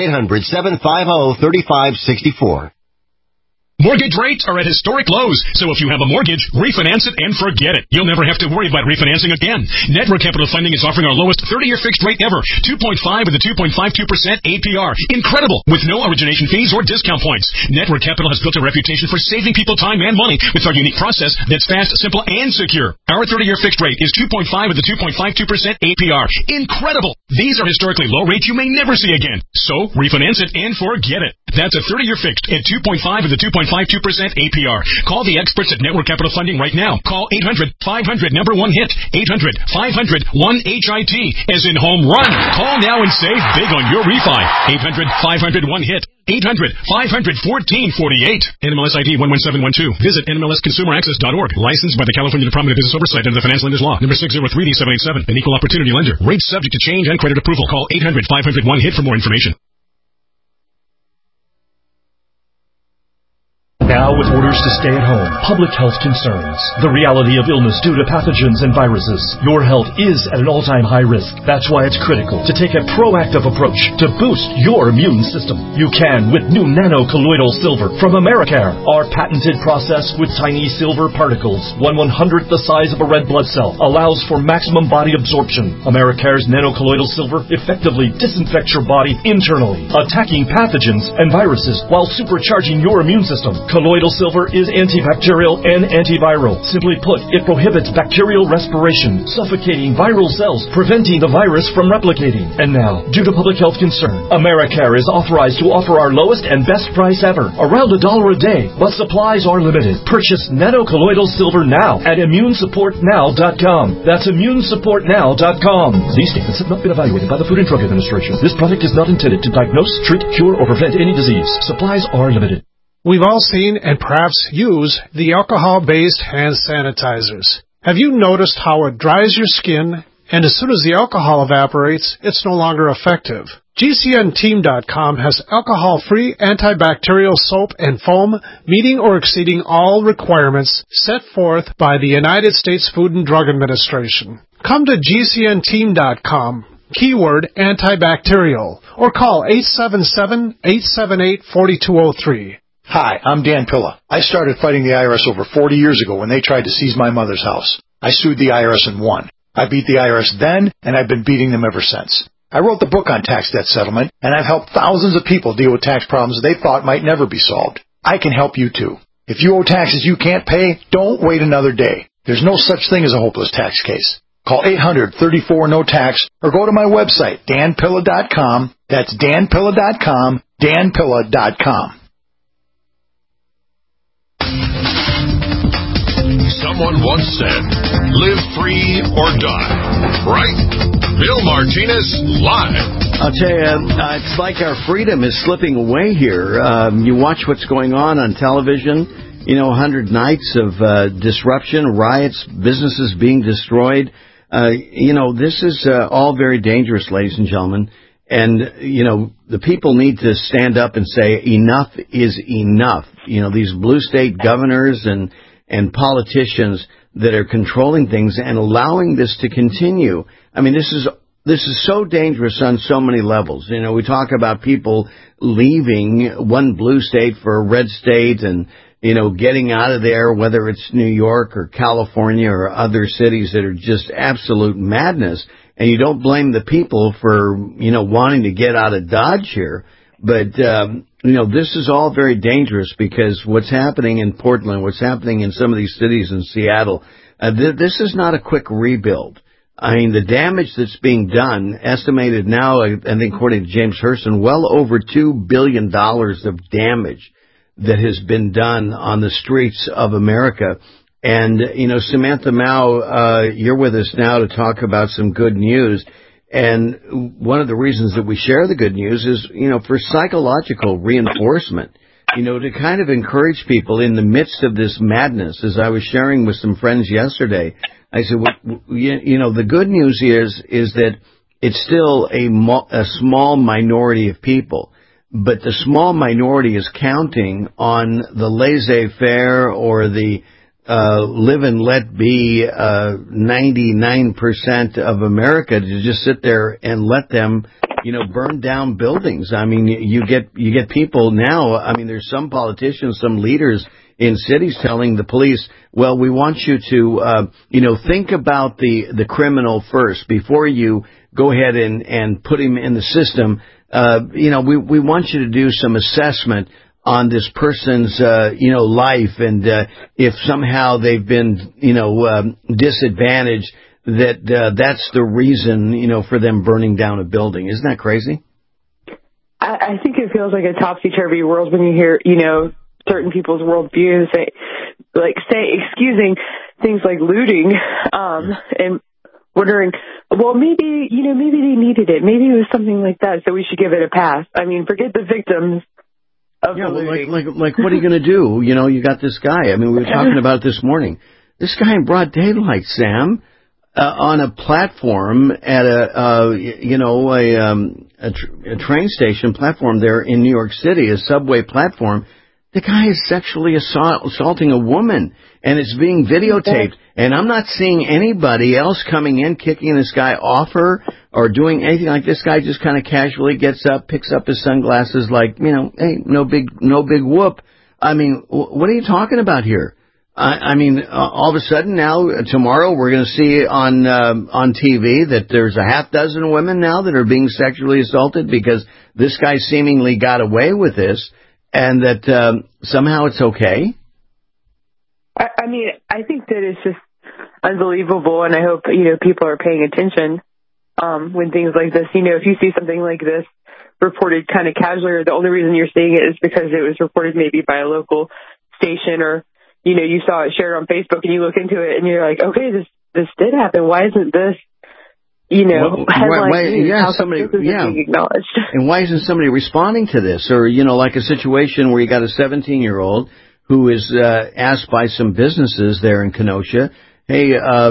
S15: 800-750-3564.
S3: Mortgage rates are at historic lows, so if you have a mortgage, refinance it and forget it. You'll never have to worry about refinancing again. Network Capital Funding is offering our lowest 30-year fixed rate ever, 2.5 with a 2.52% APR. Incredible, with no origination fees or discount points. Network Capital has built a reputation for saving people time and money with our unique process that's fast, simple, and secure. Our 30-year fixed rate is 2.5 with a 2.52% APR. Incredible! These are historically low rates you may never see again. So, refinance it and forget it. That's a 30-year fixed at 2.5 with a 2.52% APR. Call the experts at Network Capital Funding right now. Call 800-500-1HIT. 800-500-1HIT. As in home run. Call now and save big on your refi. 800-500-1HIT. 800-500-1448. NMLS ID 11712. Visit NMLSConsumerAccess.org. Licensed by the California Department of Business Oversight under the Financial Lenders Law. Number 603D787. An equal opportunity lender. Rates subject to change and credit approval. Call 800-500-1HIT for more information.
S4: Now with orders to stay at home, public health concerns, the reality of illness due to pathogens and viruses, your health is at an all-time high risk. That's why it's critical to take a proactive approach to boost your immune system. You can with new nano-colloidal silver from Americare. Our patented process with tiny silver particles, 1/100th the size of a red blood cell, allows for maximum body absorption. Americare's nano-colloidal silver effectively disinfects your body internally, attacking pathogens and viruses while supercharging your immune system. Colloidal silver is antibacterial and antiviral. Simply put, it prohibits bacterial respiration, suffocating viral cells, preventing the virus from replicating. And now, due to public health concern, Americare is authorized to offer our lowest and best price ever, around $1 a day, but supplies are limited. Purchase nano-colloidal silver now at ImmuneSupportNow.com. That's ImmuneSupportNow.com. These statements have not been evaluated by the Food and Drug Administration. This product is not intended to diagnose, treat, cure, or prevent any disease. Supplies are limited.
S22: We've all seen and perhaps use the alcohol-based hand sanitizers. Have you noticed how it dries your skin, and as soon as the alcohol evaporates, it's no longer effective? GCNteam.com has alcohol-free antibacterial soap and foam meeting or exceeding all requirements set forth by the United States Food and Drug Administration. Come to GCNteam.com, keyword antibacterial, or call 877-878-4203.
S23: Hi, I'm Dan Pilla. I started fighting the IRS over 40 years ago when they tried to seize my mother's house. I sued the IRS and won. I beat the IRS then, and I've been beating them ever since. I wrote the book on tax debt settlement, and I've helped thousands of people deal with tax problems they thought might never be solved. I can help you too. If you owe taxes you can't pay, don't wait another day. There's no such thing as a hopeless tax case. Call 800-34-NO-TAX or go to my website, danpilla.com. That's danpilla.com, danpilla.com.
S8: Someone once said, live free or die. Right? Bill Martinez, live.
S9: I'll tell you, it's like our freedom is slipping away here. You watch what's going on television, 100 nights of disruption, riots, businesses being destroyed. This is all very dangerous, ladies and gentlemen. And, the people need to stand up and say enough is enough. These blue state governors and politicians that are controlling things and allowing this to continue. I mean, this is so dangerous on so many levels. We talk about people leaving one blue state for a red state and, getting out of there, whether it's New York or California or other cities that are just absolute madness. And you don't blame the people for, wanting to get out of Dodge here. But, this is all very dangerous because what's happening in Portland, what's happening in some of these cities in Seattle, this is not a quick rebuild. I mean, the damage that's being done, estimated now, I think according to James Hurston, well over $2 billion of damage that has been done on the streets of America. And, Samantha Mao, you're with us now to talk about some good news. And one of the reasons that we share the good news is, for psychological reinforcement, to kind of encourage people in the midst of this madness. As I was sharing with some friends yesterday, I said, the good news is that it's still a small minority of people, but the small minority is counting on the laissez-faire or the live and let be 99% of America to just sit there and let them, burn down buildings. I mean, you get people now. I mean, there's some politicians, some leaders in cities telling the police, well, we want you to, think about the criminal first before you go ahead and put him in the system. We want you to do some assessment on this person's, life, and if somehow they've been, disadvantaged, that's the reason, for them burning down a building. Isn't that crazy?
S24: I think it feels like a topsy-turvy world when you hear, certain people's worldviews excusing things like looting, and wondering, well, maybe they needed it. Maybe it was something like that, so we should give it a pass. I mean, forget the victims.
S9: Like what are you going to do? You got this guy. I mean, we were talking about it this morning. This guy in broad daylight, Sam, on a platform at a train station platform there in New York City, a subway platform, The guy is sexually assaulting a woman, and it's being videotaped. And I'm not seeing anybody else coming in, kicking this guy off her, or doing anything like this. Guy just kind of casually gets up, picks up his sunglasses, like, hey, no big whoop. I mean, what are you talking about here? I mean, all of a sudden now, tomorrow, we're going to see on TV that there's a half dozen women now that are being sexually assaulted because this guy seemingly got away with this, and that somehow it's okay.
S24: I mean, I think that it's just unbelievable, and I hope, people are paying attention when things like this, if you see something like this reported kind of casually, or the only reason you're seeing it is because it was reported maybe by a local station, or you saw it shared on Facebook and you look into it and you're like, okay, this did happen. Why isn't this, headline news? How somebody being acknowledged?
S9: And why isn't somebody responding to this? Or, like a situation where you got a 17-year-old who is asked by some businesses there in Kenosha, hey,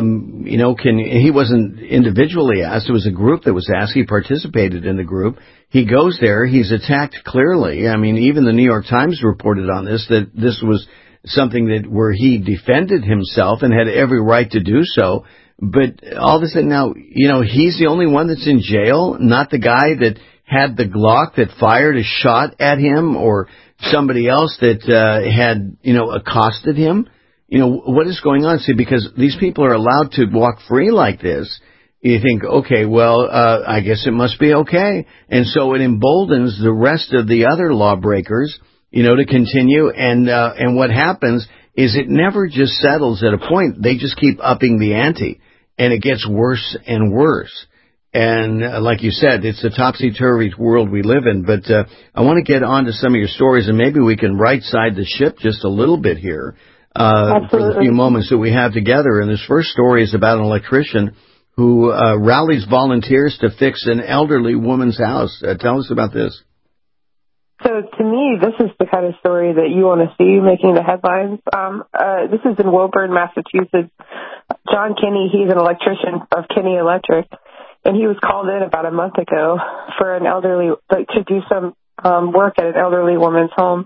S9: he wasn't individually asked. It was a group that was asked. He participated in the group. He goes there. He's attacked clearly. I mean, even the New York Times reported on this, that this was something that where he defended himself and had every right to do so. But all of a sudden now, he's the only one that's in jail, not the guy that had the Glock that fired a shot at him, or somebody else that had, accosted him. What is going on? See, because these people are allowed to walk free like this, you think, okay, well, I guess it must be okay. And so it emboldens the rest of the other lawbreakers, to continue. And what happens is it never just settles at a point. They just keep upping the ante, and it gets worse and worse. And like you said, it's a topsy-turvy world we live in. But I want to get on to some of your stories, and maybe we can right-side the ship just a little bit here for the few moments that we have together. And this first story is about an electrician who rallies volunteers to fix an elderly woman's house. Tell us about this.
S24: So to me, this is the kind of story that you want to see making the headlines. This is in Woburn, Massachusetts. John Kinney, he's an electrician of Kinney Electric, and he was called in about a month ago for to do some work at an elderly woman's home.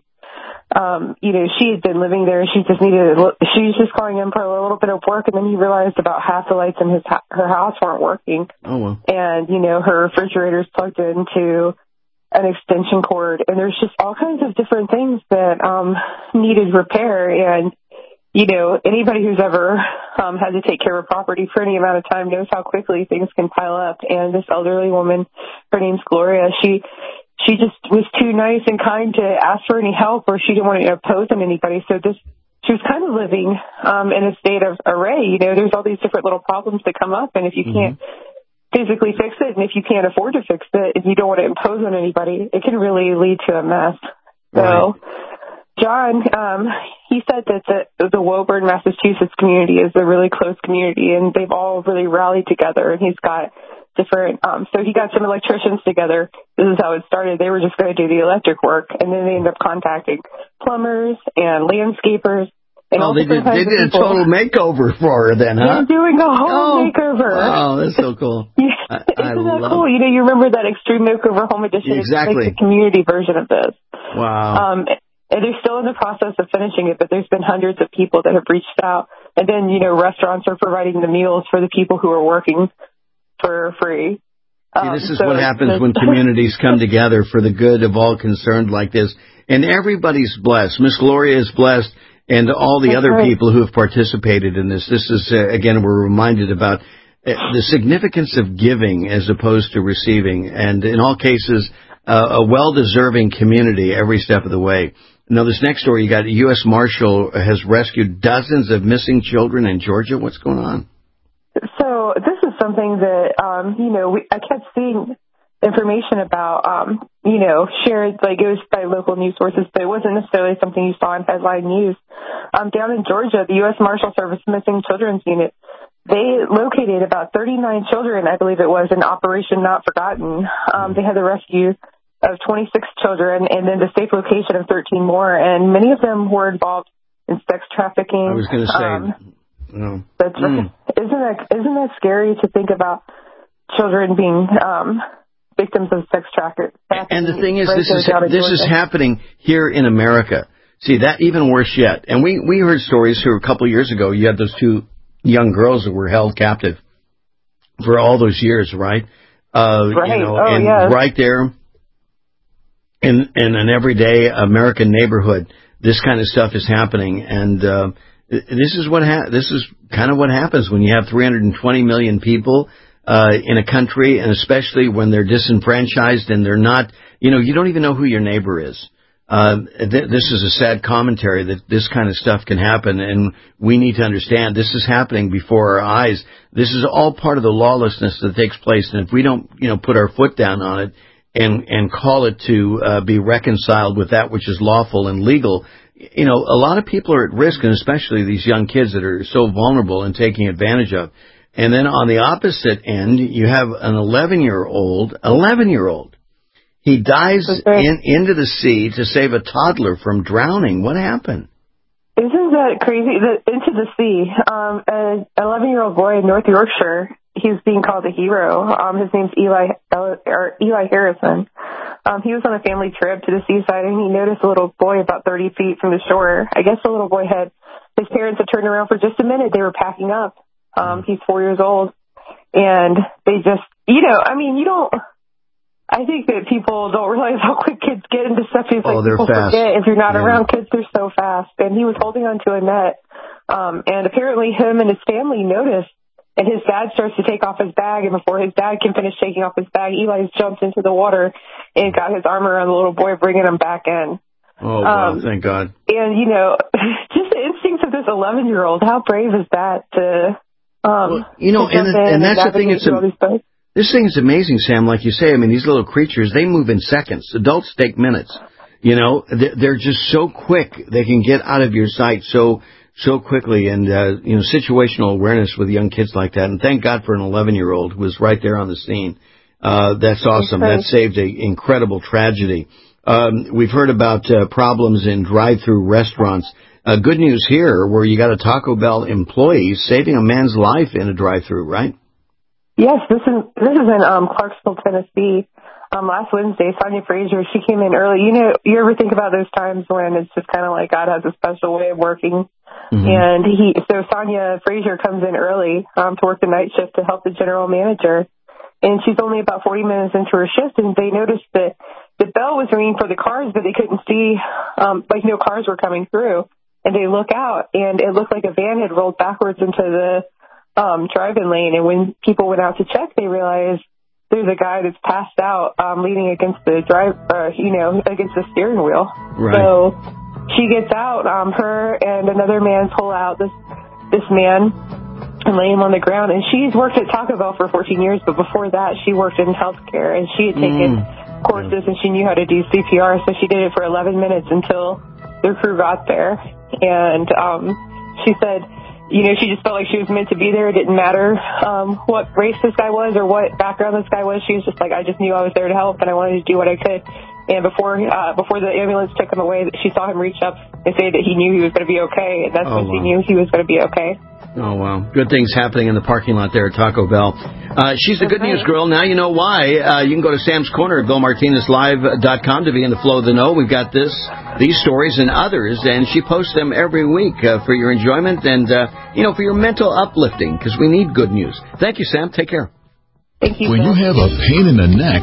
S24: She had been living there. She was just calling in for a little bit of work, and then he realized about half the lights in her house weren't working.
S9: Oh, well.
S24: And, her refrigerator's plugged into an extension cord, and there's just all kinds of different things that needed repair. And anybody who's ever had to take care of property for any amount of time knows how quickly things can pile up. And this elderly woman, her name's Gloria, she just was too nice and kind to ask for any help, or she didn't want to impose on anybody. So she was kind of living in a state of array. There's all these different little problems that come up, and if you can't physically fix it, and if you can't afford to fix it, and you don't want to impose on anybody, it can really lead to a mess. So John, he said that the Woburn, Massachusetts community is a really close community, and they've all really rallied together, and he's got different, so he got some electricians together. This is how it started. They were just going to do the electric work, and then they ended up contacting plumbers and landscapers. And
S9: they did a total makeover for her then, huh?
S24: They're doing a whole makeover.
S9: Oh, that's so cool.
S24: Isn't that cool? You remember that Extreme Makeover Home Edition?
S9: Exactly.
S24: It's like the community version of this.
S9: Wow.
S24: And they're still in the process of finishing it, but there's been hundreds of people that have reached out. And then, restaurants are providing the meals for the people who are working for free.
S9: See, this is what happens when communities come together for the good of all concerned like this. And everybody's blessed. Miss Gloria is blessed, and all the other people who have participated in this. This is, again, we're reminded about the significance of giving as opposed to receiving. And in all cases, a well-deserving community every step of the way. Now, this next story, you got a U.S. Marshal has rescued dozens of missing children in Georgia. What's going on?
S24: So this is something that, I kept seeing information about, shared, like it was by local news sources, but it wasn't necessarily something you saw in headline news. Down in Georgia, the U.S. Marshal Service Missing Children's Unit, they located about 39 children, I believe it was, in Operation Not Forgotten. They had the rescue of 26 children and then the safe location of 13 more, and many of them were involved in sex trafficking.
S9: I was going to say,
S24: isn't that scary to think about children being victims of sex trafficking?
S9: And the thing is, this is happening here in America. See, that even worse yet. And we heard stories here a couple of years ago. You had those two young girls that were held captive for all those years, right?
S24: Right.
S9: You know, right there in an everyday American neighborhood, this kind of stuff is happening. And this is kind of what happens when you have 320 million people in a country, and especially when they're disenfranchised and they're not, you know, you don't even know who your neighbor is. This is a sad commentary that this kind of stuff can happen, and we need to understand this is happening before our eyes. This is all part of the lawlessness that takes place, and if we don't, you know, put our foot down on it and call it to be reconciled with that which is lawful and legal, you know, a lot of people are at risk, and especially these young kids that are so vulnerable and taking advantage of. And then on the opposite end, you have an 11-year-old. He dives into the sea to save a toddler from drowning. What happened?
S24: Isn't that crazy? Into the sea. An 11-year-old boy in North Yorkshire, he's being called a hero. His name's Eli Harrison. He was on a family trip to the seaside, and he noticed a little boy about 30 feet from the shore. I guess the little boy his parents had turned around for just a minute. They were packing up. He's 4 years old. And they just, you know, I mean, I think that people don't realize how quick kids get into stuff. It's like
S9: they're
S24: people
S9: fast.
S24: forget. If you're not around kids, they're so fast. And he was holding onto a net. And apparently him and his family noticed. And his dad starts to take off his bag. And before his dad can finish taking off his bag, Eli jumps into the water and got his arm around the little boy, bringing him back in.
S9: Oh, wow. Thank God.
S24: And, you know, just the instincts of this 11-year-old, how brave is that to...
S9: you know, and that's the thing. This thing is amazing, Sam. Like you say, I mean, these little creatures, they move in seconds. Adults take minutes. You know, they're just so quick. They can get out of your sight so quickly. And, you know, situational awareness with young kids like that. And thank God for an 11-year-old who was right there on the scene. That's awesome. That saved an incredible tragedy. We've heard about problems in drive-through restaurants. Good news here, where you got a Taco Bell employee saving a man's life in a drive-through, right?
S24: Yes, this is in Clarksville, Tennessee. Last Wednesday, Sonia Frazier, she came in early. You know, you ever think about those times when it's just kind of like God has a special way of working? Mm-hmm. And so Sonia Frazier comes in early to work the night shift to help the general manager. And she's only about 40 minutes into her shift, and they noticed that the bell was ringing for the cars, but they couldn't see, like no cars were coming through. And they look out, and it looked like a van had rolled backwards into the driving lane. And when people went out to check, they realized there's a guy that's passed out, leaning against the against the steering wheel. Right. So she gets out. Her and another man pull out this man and lay him on the ground. And she's worked at Taco Bell for 14 years, but before that, she worked in healthcare, and she had taken courses, and she knew how to do CPR. So she did it for 11 minutes until their crew got there. And she said, you know, she just felt like she was meant to be there. It didn't matter what race this guy was or what background this guy was. She was just like, I just knew I was there to help, and I wanted to do what I could. And before the ambulance took him away, she saw him reach up and say that he knew he was going to be okay. And that's when she knew he was going to be okay.
S9: Oh, wow. Good things happening in the parking lot there at Taco Bell. She's the good news girl. Now you know why. You can go to Sam's Corner at BillMartinezLive.com to be in the flow of the know. We've got these stories and others, and she posts them every week for your enjoyment and, for your mental uplifting, because we need good news. Thank you, Sam. Take care.
S24: Thank you.
S19: When you have a pain in the neck,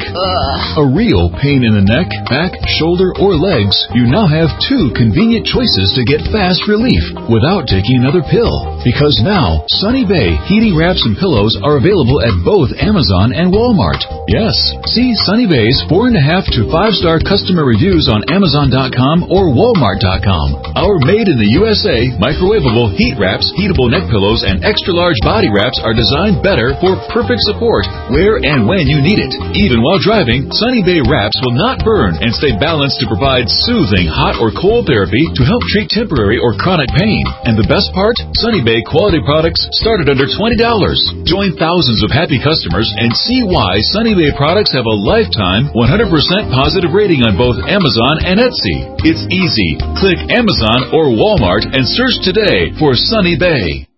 S19: a real pain in the neck, back, shoulder, or legs, you now have two convenient choices to get fast relief without taking another pill. Because now, Sunny Bay heating wraps and pillows are available at both Amazon and Walmart. Yes, see Sunny Bay's 4.5 to 5-star customer reviews on Amazon.com or Walmart.com. Our made in the USA microwavable heat wraps, heatable neck pillows, and extra-large body wraps are designed better for perfect support where and when you need it. Even while driving, Sunny Bay wraps will not burn and stay balanced to provide soothing hot or cold therapy to help treat temporary or chronic pain. And the best part? Sunny Bay quality products start at under $20. Join thousands of happy customers and see why Sunny Bay products have a lifetime 100% positive rating on both Amazon and Etsy. It's easy. Click Amazon or Walmart and search today for Sunny Bay.